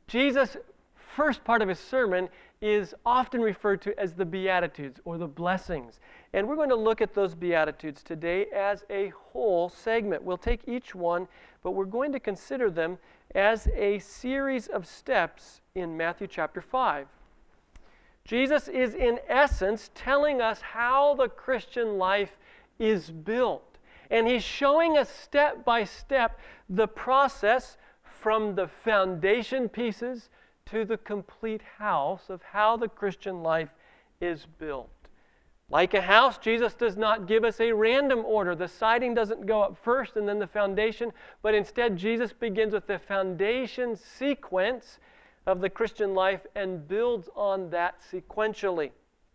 Jesus' first part of his sermon is often referred to as the Beatitudes or the blessings. And we're going to look at those Beatitudes today as a whole segment. We'll take each one, but we're going to consider them as a series of steps in Matthew chapter 5. Jesus is in essence telling us how the Christian life is built. And he's showing us step by step the process from the foundation pieces to the complete house of how the Christian life is built. Like a house, Jesus does not give us a random order. The siding doesn't go up first and then the foundation, but instead Jesus begins with the foundation sequence of the Christian life and builds on that sequentially.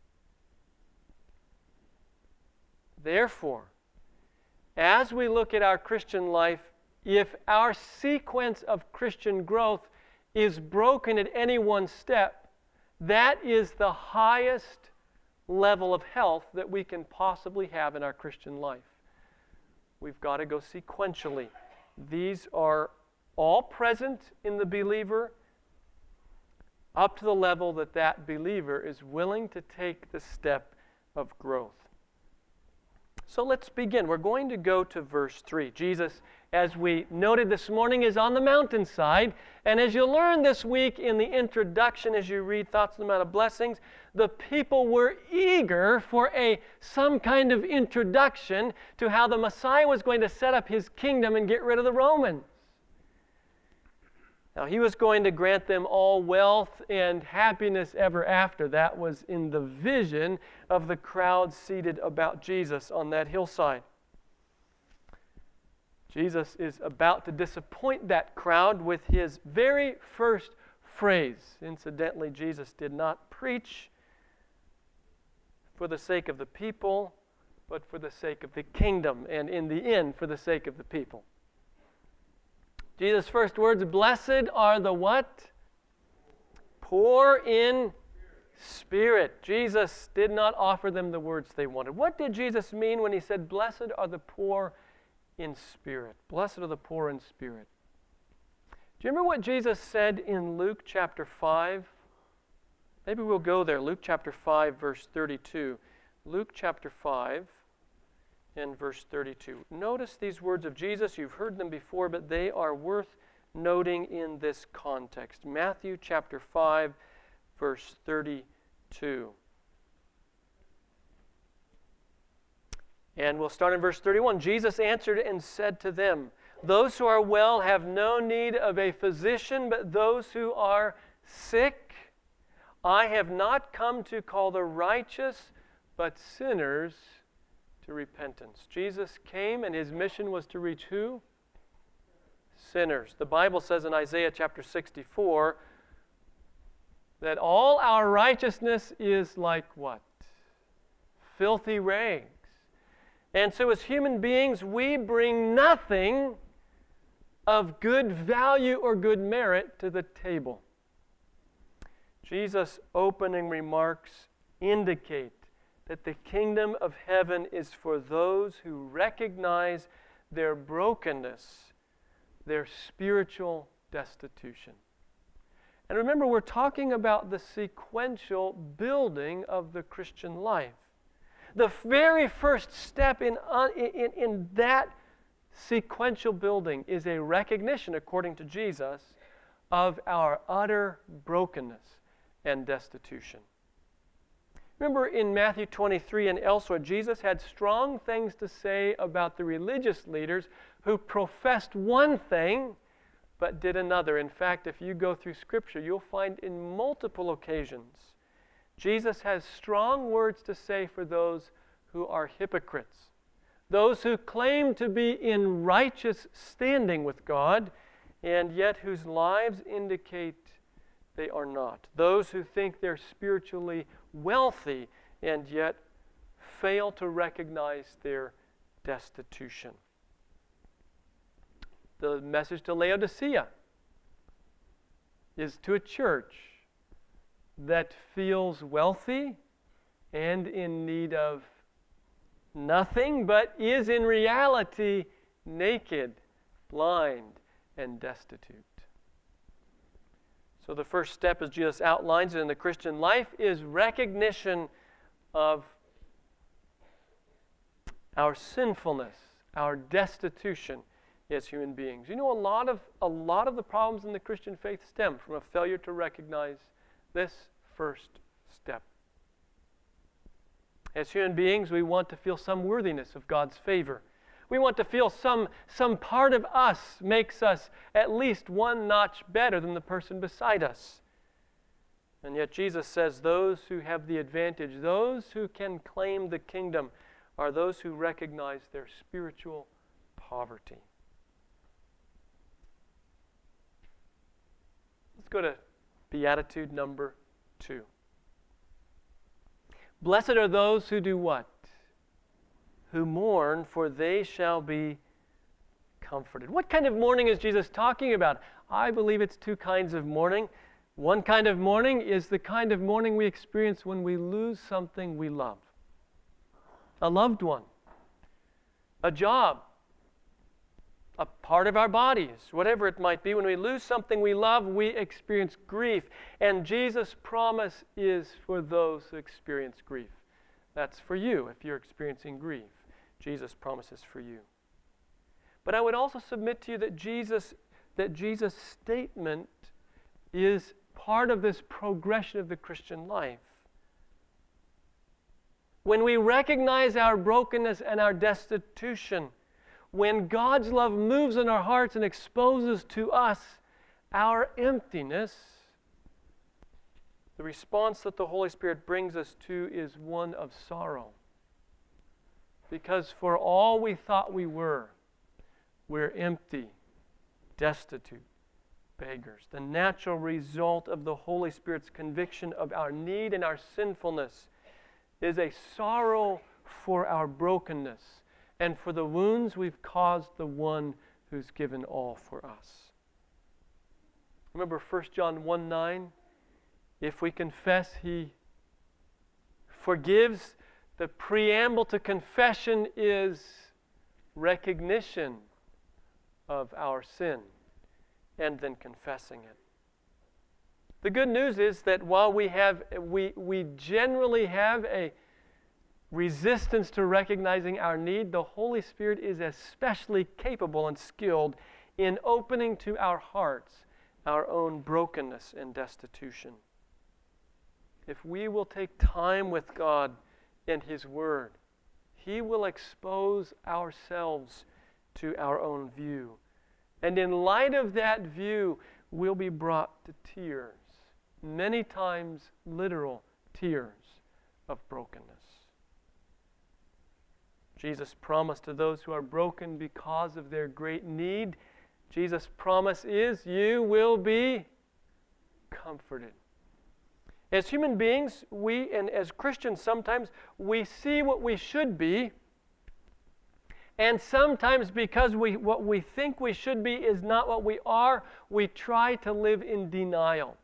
Therefore, as we look at our Christian life, if our sequence of Christian growth is broken at any one step, that is the highest level of health that we can possibly have in our Christian life. We've got to go sequentially. These are all present in the believer up to the level that that believer is willing to take the step of growth. So let's begin. We're going to go to verse 3. Jesus, as we noted this morning, is on the mountainside. And as you'll learn this week in the introduction, as you read Thoughts on the Mount of Blessings, the people were eager for some kind of introduction to how the Messiah was going to set up his kingdom and get rid of the Romans. Now, he was going to grant them all wealth and happiness ever after. That was in the vision of the crowd seated about Jesus on that hillside. Jesus is about to disappoint that crowd with his very first phrase. Incidentally, Jesus did not preach for the sake of the people, but for the sake of the kingdom, and in the end, for the sake of the people. Jesus' first words, blessed are the what? Poor in spirit. Jesus did not offer them the words they wanted. What did Jesus mean when he said, blessed are the poor in spirit? Blessed are the poor in spirit. Do you remember what Jesus said in Luke chapter 5? Maybe we'll go there. Luke chapter 5, verse 32. Luke chapter 5 and verse 32. Notice these words of Jesus. You've heard them before, but they are worth noting in this context. Matthew chapter 5, verse 32. And we'll start in verse 31. Jesus answered and said to them, those who are well have no need of a physician, but those who are sick. I have not come to call the righteous, but sinners to repentance. Jesus came and his mission was to reach who? Sinners. The Bible says in Isaiah chapter 64 that all our righteousness is like what? Filthy rags. And so as human beings, we bring nothing of good value or good merit to the table. Jesus' opening remarks indicate that the kingdom of heaven is for those who recognize their brokenness, their spiritual destitution. And remember, we're talking about the sequential building of the Christian life. The very first step in that sequential building is a recognition, according to Jesus, of our utter brokenness and destitution. Remember in Matthew 23 and elsewhere, Jesus had strong things to say about the religious leaders who professed one thing but did another. In fact, if you go through Scripture, you'll find in multiple occasions Jesus has strong words to say for those who are hypocrites, those who claim to be in righteous standing with God, and yet whose lives indicate they are not. Those who think they're spiritually wealthy and yet fail to recognize their destitution. The message to Laodicea is to a church that feels wealthy and in need of nothing, but is in reality naked, blind, and destitute. So the first step, as Jesus outlines it in the Christian life, is recognition of our sinfulness, our destitution as human beings. You know, a lot of the problems in the Christian faith stem from a failure to recognize this first step. As human beings, we want to feel some worthiness of God's favor. We want to feel some part of us makes us at least one notch better than the person beside us. And yet Jesus says those who have the advantage, those who can claim the kingdom, are those who recognize their spiritual poverty. Let's go to beatitude number 2. Blessed are those who do what? Who mourn, for they shall be comforted. What kind of mourning is Jesus talking about? I believe it's two kinds of mourning. One kind of mourning is the kind of mourning we experience when we lose something we love. A loved one, a job, a part of our bodies, whatever it might be. When we lose something we love, we experience grief. And Jesus' promise is for those who experience grief. That's for you if you're experiencing grief. Jesus promises for you. But I would also submit to you that Jesus' statement is part of this progression of the Christian life. When we recognize our brokenness and our destitution, when God's love moves in our hearts and exposes to us our emptiness, the response that the Holy Spirit brings us to is one of sorrow. Because for all we thought we were, we're empty, destitute, beggars. The natural result of the Holy Spirit's conviction of our need and our sinfulness is a sorrow for our brokenness and for the wounds we've caused the one who's given all for us. Remember 1 John 1:9? If we confess, He forgives. The preamble to confession is recognition of our sin and then confessing it. The good news is that while we generally have a resistance to recognizing our need, the Holy Spirit is especially capable and skilled in opening to our hearts our own brokenness and destitution. If we will take time with God and His Word, He will expose ourselves to our own view. And in light of that view, we'll be brought to tears, many times literal tears of brokenness. Jesus promised to those who are broken because of their great need, Jesus' promise is, you will be comforted. As human beings, and as Christians sometimes, we see what we should be, and sometimes because what we think we should be is not what we are, we try to live in denial.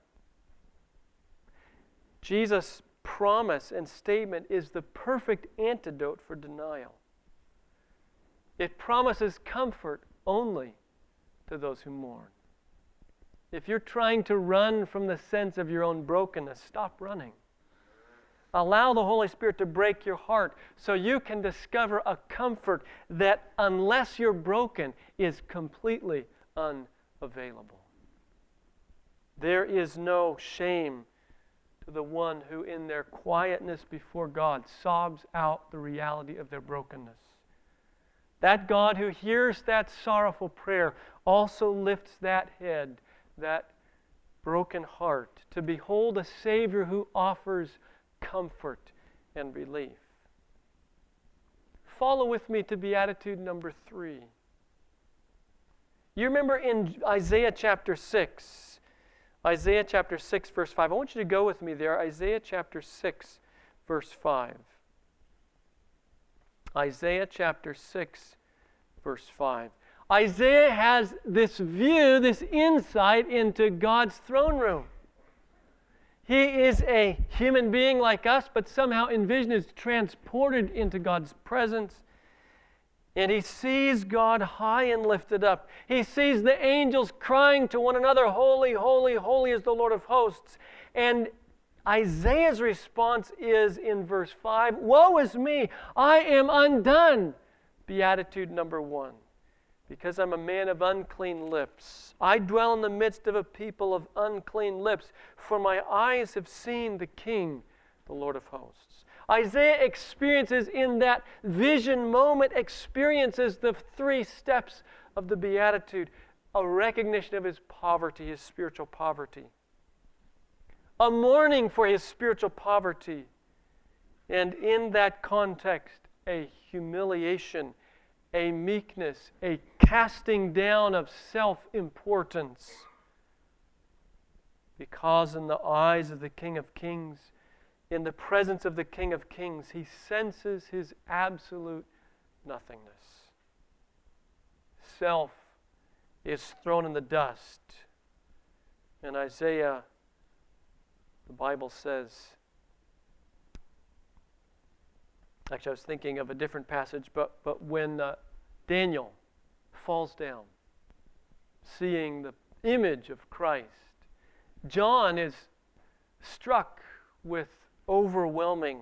Jesus' promise and statement is the perfect antidote for denial. It promises comfort only to those who mourn. If you're trying to run from the sense of your own brokenness, stop running. Allow the Holy Spirit to break your heart so you can discover a comfort that, unless you're broken, is completely unavailable. There is no shame to the one who, in their quietness before God, sobs out the reality of their brokenness. That God who hears that sorrowful prayer also lifts that head, that broken heart, to behold a Savior who offers comfort and relief. Follow with me to beatitude number 3. You remember in Isaiah chapter 6, Isaiah chapter 6, verse 5. I want you to go with me there. Isaiah chapter 6, verse 5. Isaiah chapter 6, verse 5. Isaiah has this view, this insight into God's throne room. He is a human being like us, but somehow envisioned is transported into God's presence. And he sees God high and lifted up. He sees the angels crying to one another, "Holy, holy, holy is the Lord of hosts." And Isaiah's response is in verse 5, "Woe is me, I am undone." Beatitude number 1. Because I'm a man of unclean lips. I dwell in the midst of a people of unclean lips, for my eyes have seen the King, the Lord of hosts. Isaiah experiences in that vision moment, experiences the 3 steps of the Beatitude. A recognition of his poverty, his spiritual poverty. A mourning for his spiritual poverty. And in that context, a humiliation, a meekness, a casting down of self-importance. Because in the eyes of the King of Kings, in the presence of the King of Kings, he senses his absolute nothingness. Self is thrown in the dust. And Isaiah, the Bible says, actually I was thinking of a different passage, but when Daniel falls down, seeing the image of Christ, John is struck with overwhelming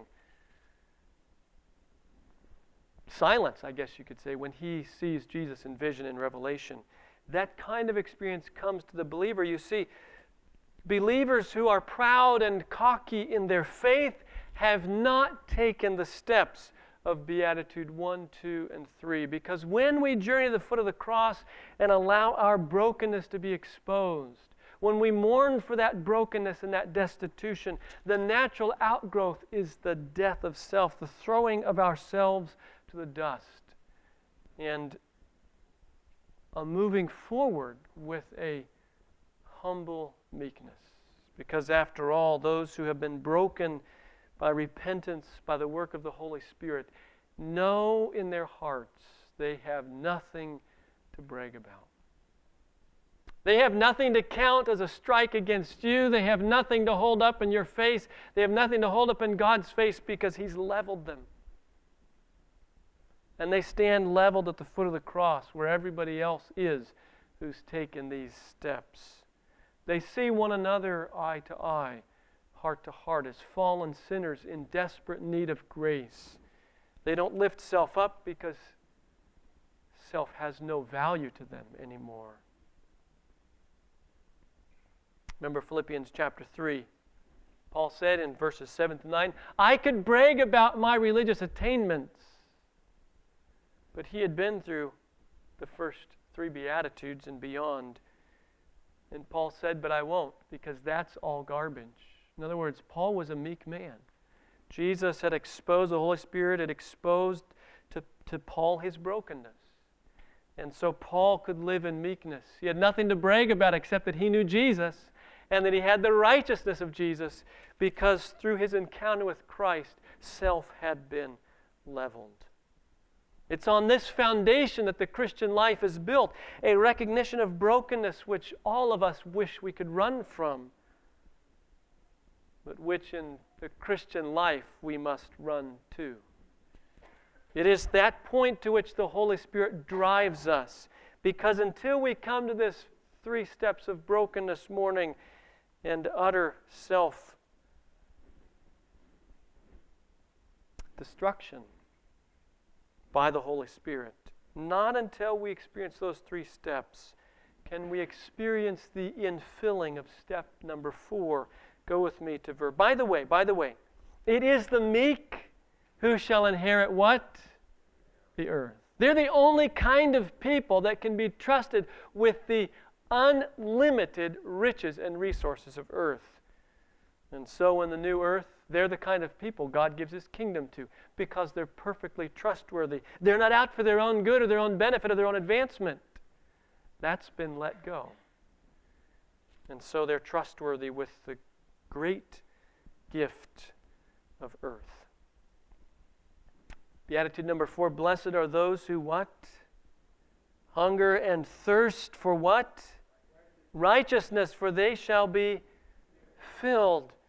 silence, I guess you could say, when he sees Jesus in vision in Revelation. That kind of experience comes to the believer. You see, believers who are proud and cocky in their faith have not taken the steps of Beatitude 1, 2, and 3. Because when we journey to the foot of the cross and allow our brokenness to be exposed, when we mourn for that brokenness and that destitution, the natural outgrowth is the death of self, the throwing of ourselves to the dust, and a moving forward with a humble meekness. Because after all, those who have been broken by repentance, by the work of the Holy Spirit, know in their hearts they have nothing to brag about. They have nothing to count as a strike against you. They have nothing to hold up in your face. They have nothing to hold up in God's face because He's leveled them. And they stand leveled at the foot of the cross where everybody else is who's taken these steps. They see one another eye to eye, heart to heart, as fallen sinners in desperate need of grace. They don't lift self up because self has no value to them anymore. Remember Philippians chapter 3. Paul said in verses 7 to 9, "I could brag about my religious attainments." But he had been through the first 3 Beatitudes and beyond. And Paul said, "But I won't, because that's all garbage." In other words, Paul was a meek man. Jesus had exposed, the Holy Spirit had exposed to Paul his brokenness. And so Paul could live in meekness. He had nothing to brag about except that he knew Jesus and that he had the righteousness of Jesus, because through his encounter with Christ, self had been leveled. It's on this foundation that the Christian life is built, a recognition of brokenness which all of us wish we could run from, but which in the Christian life we must run to. It is that point to which the Holy Spirit drives us, because until we come to this 3 steps of brokenness, mourning, and utter self-destruction by the Holy Spirit, not until we experience those 3 steps can we experience the infilling of step number 4. Go with me to verse. By the way, it is the meek who shall inherit what? The earth. They're the only kind of people that can be trusted with the unlimited riches and resources of earth. And so in the new earth, they're the kind of people God gives His kingdom to because they're perfectly trustworthy. They're not out for their own good or their own benefit or their own advancement. That's been let go. And so they're trustworthy with the great gift of earth. Beatitude number 4, blessed are those who what? Hunger and thirst for what? Righteousness, for they shall be filled.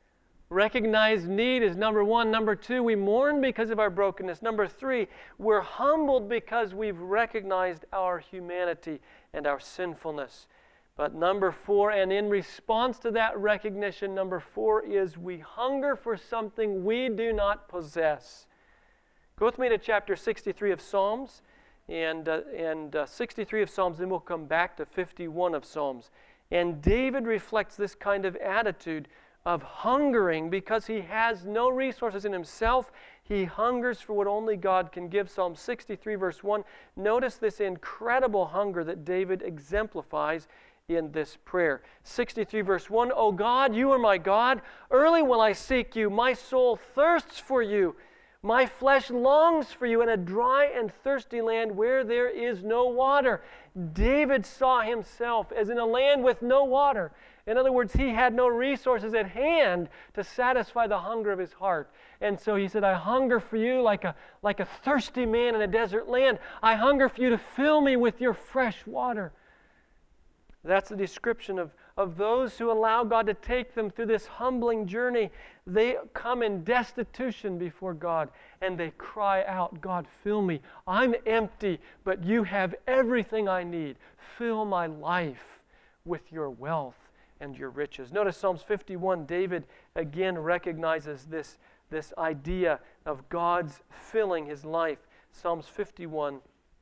Recognized need is number one. Number two, we mourn because of our brokenness. Number three, we're humbled because we've recognized our humanity and our sinfulness. But number four, and in response to that recognition, number four is we hunger for something we do not possess. Go with me to chapter 63 of Psalms, and 63 of Psalms, then we'll come back to 51 of Psalms. And David reflects this kind of attitude of hungering because he has no resources in himself. He hungers for what only God can give. Psalm 63 verse 1. Notice this incredible hunger that David exemplifies in this prayer. 63 verse 1. O God, you are my God. Early will I seek you. My soul thirsts for you. My flesh longs for you in a dry and thirsty land where there is no water. David saw himself as in a land with no water. In other words, he had no resources at hand to satisfy the hunger of his heart. And so he said, I hunger for you like a thirsty man in a desert land. I hunger for you to fill me with your fresh water. That's the description of those who allow God to take them through this humbling journey. They come in destitution before God and they cry out, God, fill me. I'm empty, but you have everything I need. Fill my life with your wealth and your riches. Notice Psalms 51, David again recognizes this idea of God's filling his life. Psalms 51.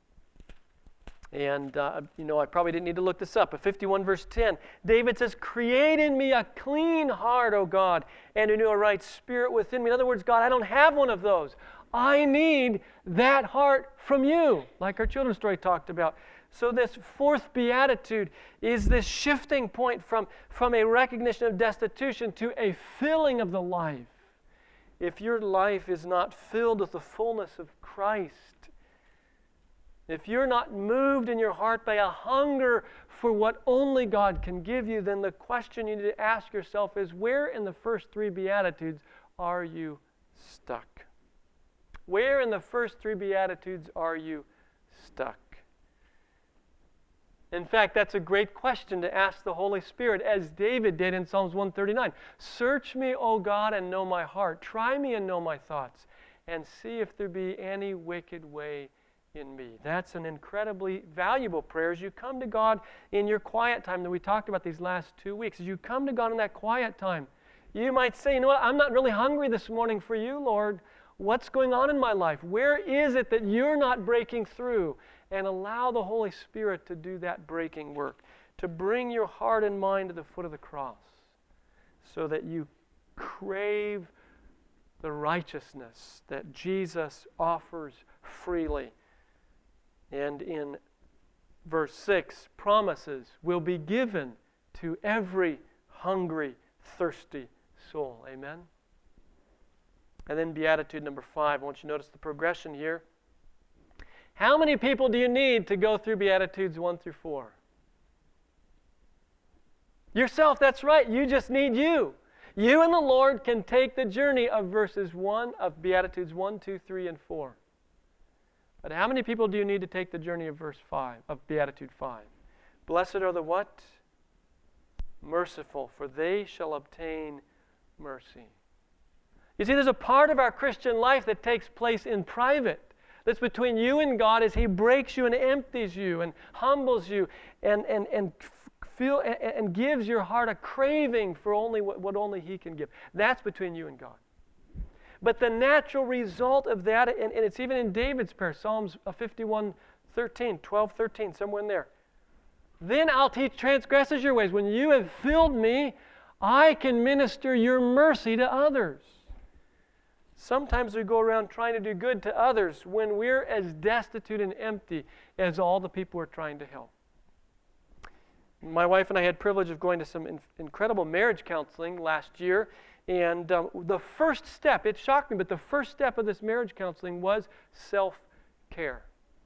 And, I probably didn't need to look this up, but 51 verse 10, David says, create in me a clean heart, O God, and renew a right spirit within me. In other words, God, I don't have one of those. I need that heart from you, like our children's story talked about. So this fourth beatitude is this shifting point from a recognition of destitution to a filling of the life. If your life is not filled with the fullness of Christ, if you're not moved in your heart by a hunger for what only God can give you, then the question you need to ask yourself is, where in the first three Beatitudes are you stuck? Where in the first three Beatitudes are you stuck? In fact, that's a great question to ask the Holy Spirit, as David did in Psalms 139. Search me, O God, and know my heart. Try me and know my thoughts, and see if there be any wicked way in me. That's an incredibly valuable prayer as you come to God in your quiet time that we talked about these last 2 weeks. As you come to God in that quiet time, you might say, you know what, I'm not really hungry this morning for you, Lord. What's going on in my life? Where is it that you're not breaking through? And allow the Holy Spirit to do that breaking work, to bring your heart and mind to the foot of the cross so that you crave the righteousness that Jesus offers freely. And in verse 6, promises will be given to every hungry, thirsty soul. Amen? And then beatitude number 5. I want you to notice the progression here. How many people do you need to go through Beatitudes 1 through 4? Yourself, that's right. You just need you. You and the Lord can take the journey of of Beatitudes 1, 2, 3, and 4. But how many people do you need to take the journey of verse 5, of Beatitude 5? Blessed are the what? Merciful, for they shall obtain mercy. You see, there's a part of our Christian life that takes place in private. That's between you and God as He breaks you and empties you and humbles you and gives your heart a craving for only what only He can give. That's between you and God. But the natural result of that, and it's even in David's prayer, Psalms 51, 13, 12, 13, somewhere in there. Then I'll teach transgressors your ways. When you have filled me, I can minister your mercy to others. Sometimes we go around trying to do good to others when we're as destitute and empty as all the people we're trying to help. My wife and I had the privilege of going to some incredible marriage counseling last year. And the first step, it shocked me, but the first step of this marriage counseling was self-care.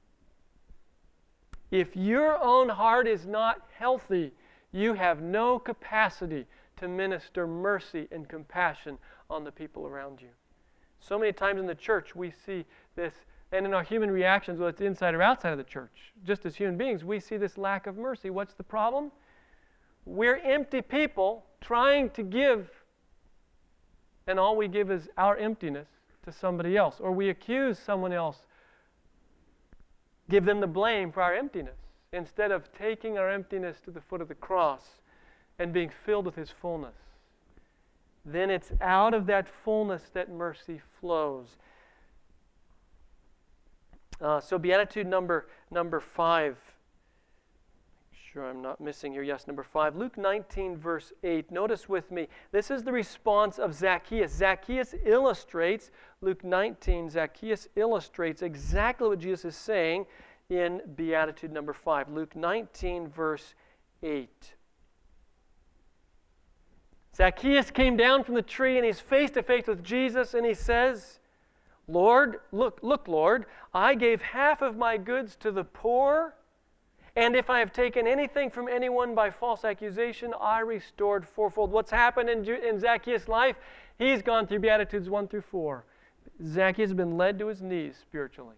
If your own heart is not healthy, you have no capacity to minister mercy and compassion on the people around you. So many times in the church we see this, and in our human reactions, whether it's inside or outside of the church, just as human beings, we see this lack of mercy. What's the problem? We're empty people trying to give and all we give is our emptiness to somebody else, or we accuse someone else, give them the blame for our emptiness, instead of taking our emptiness to the foot of the cross and being filled with His fullness. Then it's out of that fullness that mercy flows. So beatitude number 5. Sure I'm not missing here. Yes, number 5. Luke 19, verse 8. Notice with me, this is the response of Zacchaeus. Zacchaeus illustrates, Luke 19, Zacchaeus illustrates exactly what Jesus is saying in beatitude number 5. Luke 19, verse 8. Zacchaeus came down from the tree and he's face to face with Jesus and he says, Lord, look, Lord, I gave half of my goods to the poor, and if I have taken anything from anyone by false accusation, I restored fourfold. What's happened in Zacchaeus' life? He's gone through Beatitudes 1 through 4. Zacchaeus has been led to his knees spiritually.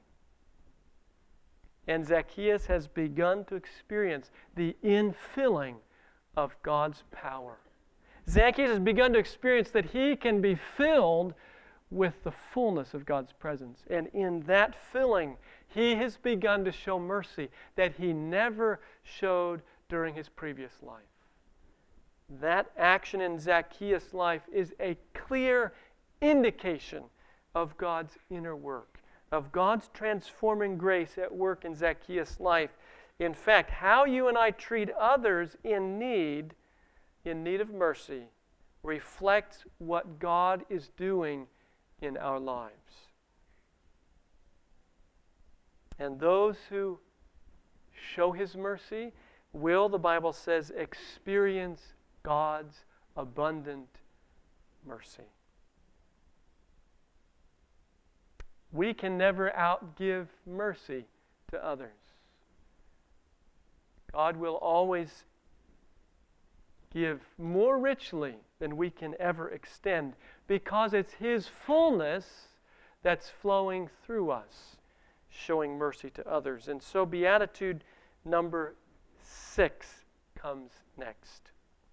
And Zacchaeus has begun to experience the infilling of God's power. Zacchaeus has begun to experience that he can be filled with the fullness of God's presence. And in that filling, he has begun to show mercy that he never showed during his previous life. That action in Zacchaeus' life is a clear indication of God's inner work, of God's transforming grace at work in Zacchaeus' life. In fact, how you and I treat others in need of mercy, reflects what God is doing in our lives. And those who show His mercy will, the Bible says, experience God's abundant mercy. We can never outgive mercy to others. God will always give more richly than we can ever extend, because it's His fullness that's flowing through us, showing mercy to others. And so beatitude number 6 comes next.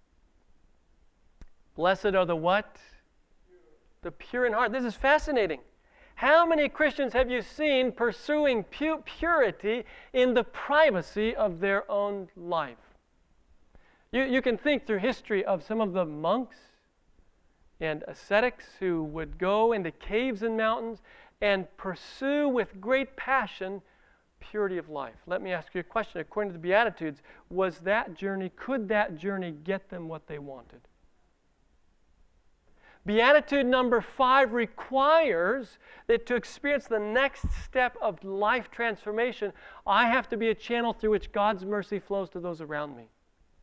Blessed are the what? The pure in heart. This is fascinating. How many Christians have you seen pursuing purity in the privacy of their own life? You can think through history of some of the monks and ascetics who would go into caves and mountains and pursue with great passion purity of life. Let me ask you a question. According to the Beatitudes, could that journey get them what they wanted? Beatitude number 5 requires that to experience the next step of life transformation, I have to be a channel through which God's mercy flows to those around me.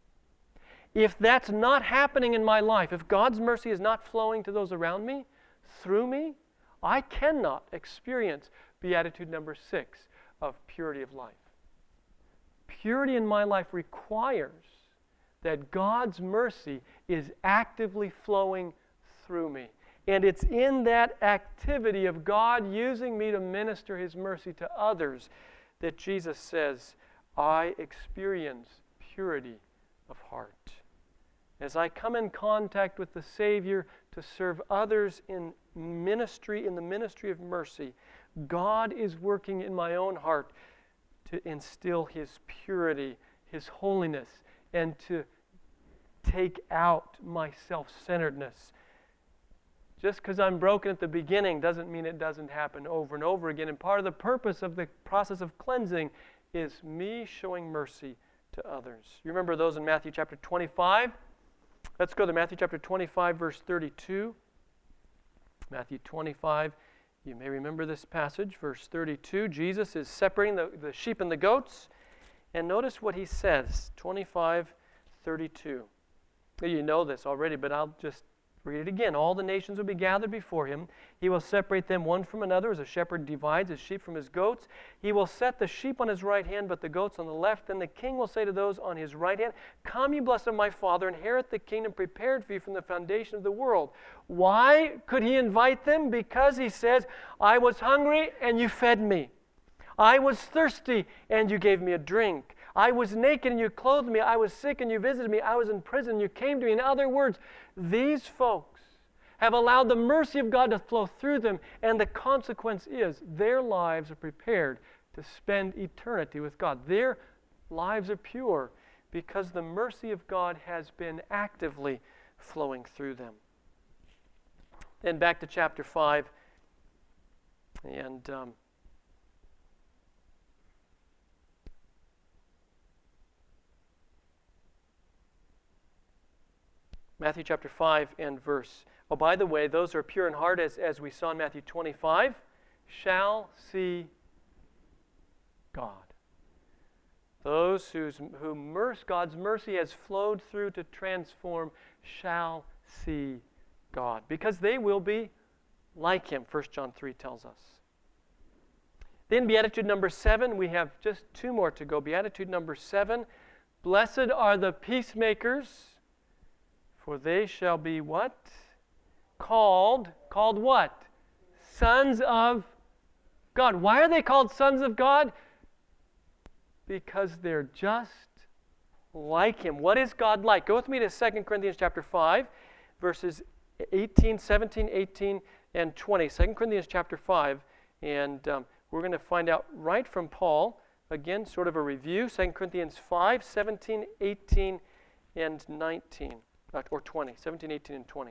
If that's not happening in my life, if God's mercy is not flowing to those around me, through me, I cannot experience beatitude number 6 of purity of life. Purity in my life requires that God's mercy is actively flowing through me. And it's in that activity of God using me to minister His mercy to others that Jesus says, I experience purity of heart. As I come in contact with the Savior to serve others in the ministry of mercy, God is working in my own heart to instill His purity, His holiness, and to take out my self-centeredness. Just because I'm broken at the beginning doesn't mean it doesn't happen over and over again. And part of the purpose of the process of cleansing is me showing mercy to others. You remember those in Matthew chapter 25? Let's go to Matthew chapter 25, verse 32. Matthew 25, you may remember this passage, verse 32. Jesus is separating the sheep and the goats. And notice what He says, 25:32. You know this already, but I'll just read it again. All the nations will be gathered before Him. He will separate them one from another, as a shepherd divides his sheep from his goats. He will set the sheep on His right hand, but the goats on the left. Then the King will say to those on His right hand, Come, you blessed of my Father, inherit the kingdom prepared for you from the foundation of the world. Why could He invite them? Because He says, I was hungry and you fed me. I was thirsty and you gave me a drink. I was naked and you clothed me. I was sick and you visited me. I was in prison and you came to me. In other words, these folks have allowed the mercy of God to flow through them, and the consequence is their lives are prepared to spend eternity with God. Their lives are pure because the mercy of God has been actively flowing through them. Then back to chapter 5, and Matthew chapter 5 and verse. Oh, by the way, those who are pure in heart, as we saw in Matthew 25, shall see God. Those God's mercy has flowed through to transform shall see God, because they will be like Him, 1 John 3 tells us. Then Beatitude number 7, we have just 2 more to go. Beatitude number 7, blessed are the peacemakers, for they shall be what? Called what? Sons of God. Why are they called sons of God? Because they're just like Him. What is God like? Go with me to 2 Corinthians chapter 5, verses 17, 18, and 20. 2 Corinthians chapter 5, and we're going to find out right from Paul, again, sort of a review, 2 Corinthians 5, 17, 18, and 19. Or 20, 17, 18, and 20.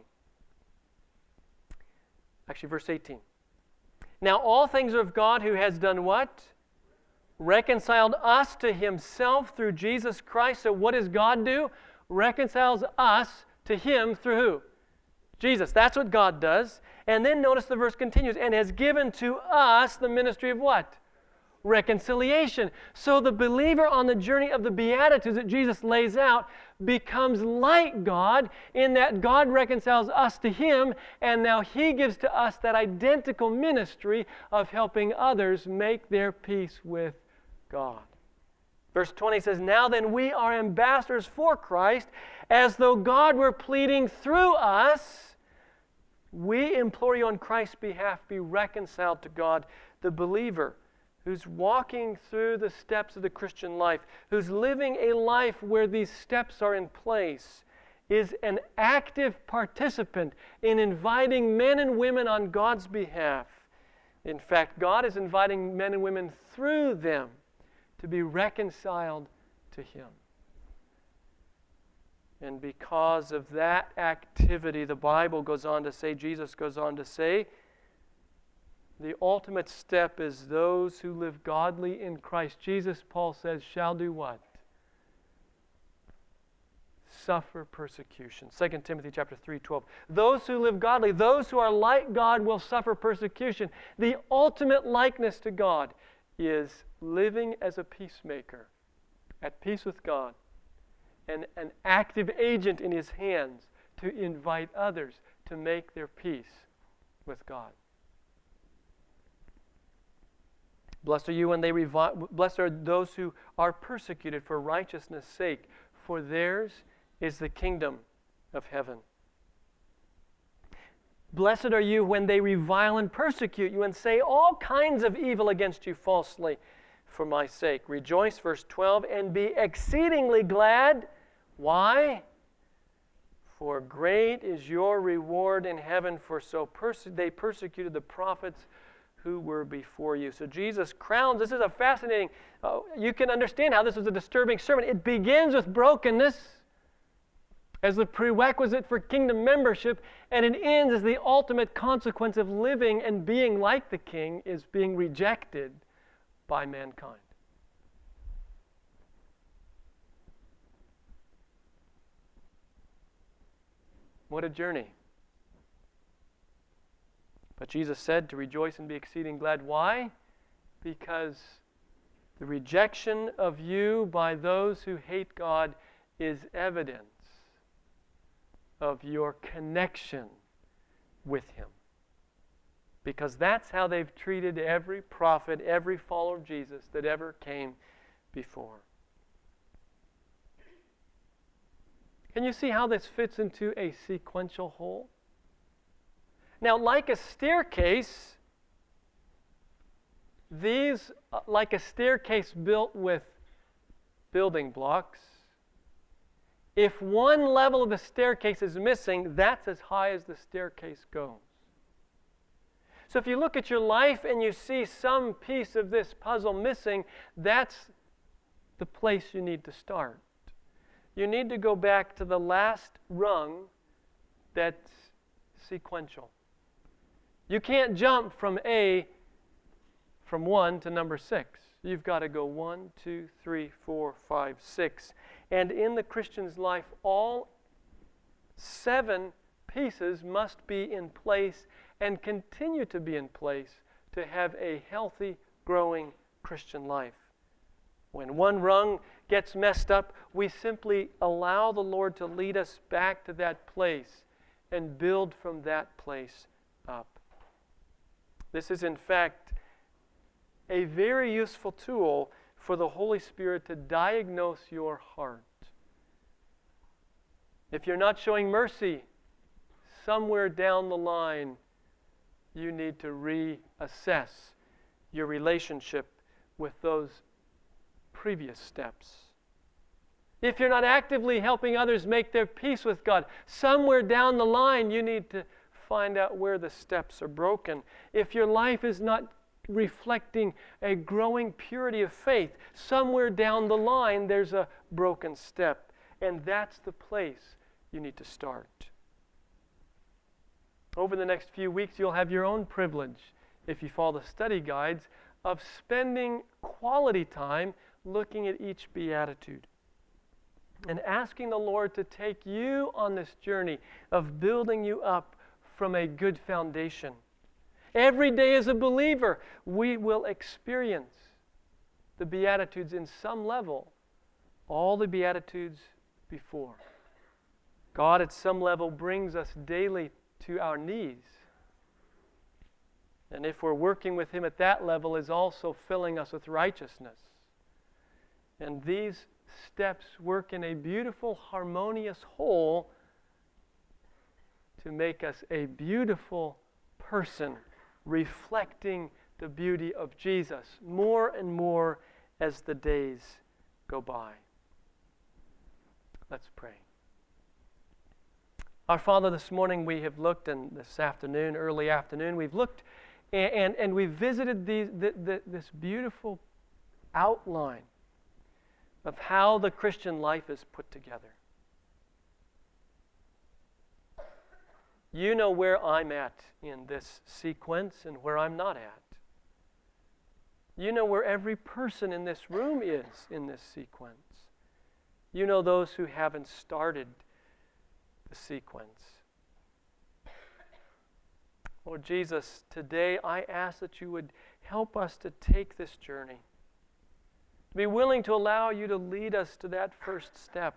Actually, verse 18. Now all things are of God, who has done what? Reconciled us to Himself through Jesus Christ. So what does God do? Reconciles us to Him through who? Jesus. That's what God does. And then notice the verse continues, and has given to us the ministry of what? Reconciliation. So the believer on the journey of the Beatitudes that Jesus lays out becomes like God in that God reconciles us to Him, and now He gives to us that identical ministry of helping others make their peace with God. Verse 20 says, now then we are ambassadors for Christ, as though God were pleading through us. We implore you on Christ's behalf, be reconciled to God. The believer who's walking through the steps of the Christian life, who's living a life where these steps are in place, is an active participant in inviting men and women on God's behalf. In fact, God is inviting men and women through them to be reconciled to Him. And because of that activity, the Bible goes on to say, Jesus goes on to say, the ultimate step is those who live godly in Christ Jesus, Paul says, shall do what? Suffer persecution. 2 Timothy chapter 3:12. Those who live godly, those who are like God will suffer persecution. The ultimate likeness to God is living as a peacemaker, at peace with God, and an active agent in His hands to invite others to make their peace with God. Blessed are you when they blessed are those who are persecuted for righteousness' sake, for theirs is the kingdom of heaven. Blessed are you when they revile and persecute you and say all kinds of evil against you falsely for my sake. Rejoice, verse 12, and be exceedingly glad. Why? For great is your reward in heaven, for so they persecuted the prophets who were before you. So Jesus crowns, this is a fascinating, you can understand how this is a disturbing sermon. It begins with brokenness as the prerequisite for kingdom membership, and it ends as the ultimate consequence of living and being like the King is being rejected by mankind. What a journey. But Jesus said to rejoice and be exceeding glad. Why? Because the rejection of you by those who hate God is evidence of your connection with Him. Because that's how they've treated every prophet, every follower of Jesus that ever came before. Can you see how this fits into a sequential whole? Now, like a staircase, like a staircase built with building blocks, If one level of the staircase is missing, that's as high as the staircase goes. So if you look at your life and you see some piece of this puzzle missing, that's the place you need to start. You need to go back to the last rung that's sequential. You can't jump from 1 to number 6. You've got to go 1, 2, 3, 4, 5, 6. And in the Christian's life, all 7 pieces must be in place and continue to be in place to have a healthy, growing Christian life. When one rung gets messed up, we simply allow the Lord to lead us back to that place and build from that place up. This is, in fact, a very useful tool for the Holy Spirit to diagnose your heart. If you're not showing mercy, somewhere down the line, you need to reassess your relationship with those previous steps. If you're not actively helping others make their peace with God, somewhere down the line, you need to find out where the steps are broken. If your life is not reflecting a growing purity of faith, somewhere down the line there's a broken step, and that's the place you need to start. Over the next few weeks, you'll have your own privilege, if you follow the study guides, of spending quality time looking at each beatitude and asking the Lord to take you on this journey of building you up from a good foundation. Every day as a believer, we will experience the Beatitudes in some level, all the Beatitudes before. God at some level brings us daily to our knees. And if we're working with Him at that level, is also filling us with righteousness. And these steps work in a beautiful, harmonious whole to make us a beautiful person, reflecting the beauty of Jesus more and more as the days go by. Let's pray. Our Father, this morning we have looked, and this afternoon, early afternoon, we've looked and we've visited this beautiful outline of how the Christian life is put together. You know where I'm at in this sequence and where I'm not at. You know where every person in this room is in this sequence. You know those who haven't started the sequence. Lord Jesus, today I ask that you would help us to take this journey, to be willing to allow you to lead us to that first step,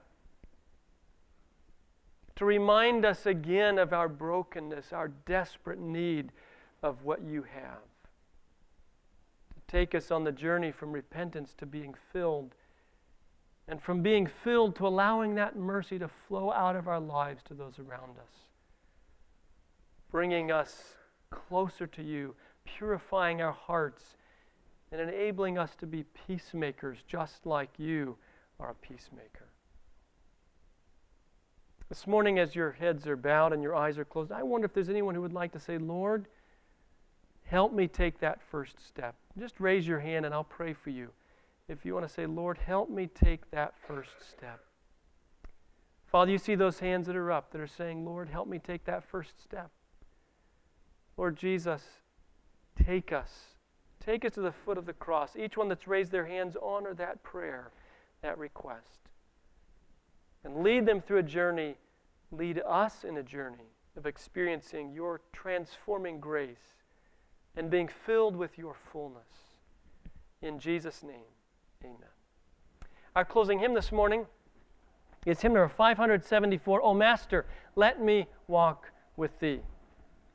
to remind us again of our brokenness, our desperate need of what you have, to take us on the journey from repentance to being filled, and from being filled to allowing that mercy to flow out of our lives to those around us, bringing us closer to you, purifying our hearts, and enabling us to be peacemakers just like you are a peacemaker. This morning, as your heads are bowed and your eyes are closed, I wonder if there's anyone who would like to say, Lord, help me take that first step. Just raise your hand and I'll pray for you. If you want to say, Lord, help me take that first step. Father, you see those hands that are up that are saying, Lord, help me take that first step. Lord Jesus, take us to the foot of the cross. Each one that's raised their hands, honor that prayer, that request. And lead them through a journey, lead us in a journey of experiencing your transforming grace and being filled with your fullness. In Jesus' name, amen. Our closing hymn this morning is hymn number 574, O Master, Let Me Walk with Thee.